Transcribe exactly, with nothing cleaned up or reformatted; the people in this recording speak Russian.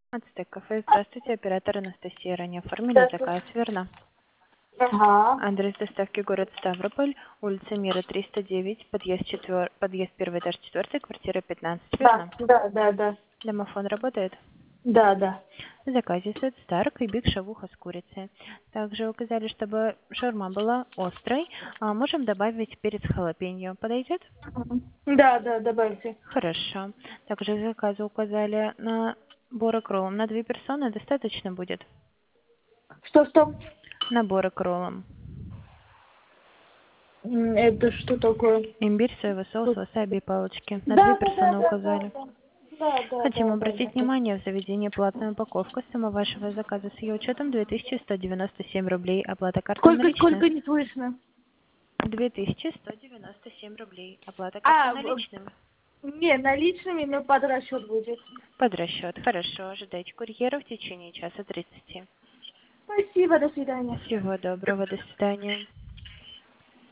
Ацтек кафе. Здравствуйте, оператор Анастасия. Ранее оформили Здравствуйте. заказ, верно? Ага. Адрес доставки город Ставрополь, улица Мира, триста девять, подъезд, четвер... подъезд первый этаж четвертый, квартира пятнадцать, Да, верно? да, да, да. Домофон работает? Да, да. В заказе сет старк и биг шавуха с курицей. Также указали, чтобы шаурма была острой. А можем добавить перец халапеньо. Подойдет? Мгм. Да, да, добавьте. Хорошо. Также в заказе указали на набор роллом. На две персоны достаточно будет? Что-что? Набор роллом. М, Это что такое? Имбирь, соевый соус, Тут- васаби и палочки. На две Да, да, да, персоны да, да, указали. да. Да, да, Хотим да, да, да. обратить внимание, в заведении платная упаковка. Сумма вашего заказа с ее учетом две тысячи сто девяносто семь рублей. Оплата картой Сколько, наличными. сколько не слышно? две тысячи сто девяносто семь рублей. Оплата картой А, в- наличными. не, наличными, но под расчет будет. Под расчет. Хорошо. Ожидайте курьера в течение часа тридцати. Спасибо, до свидания. Всего доброго. До свидания.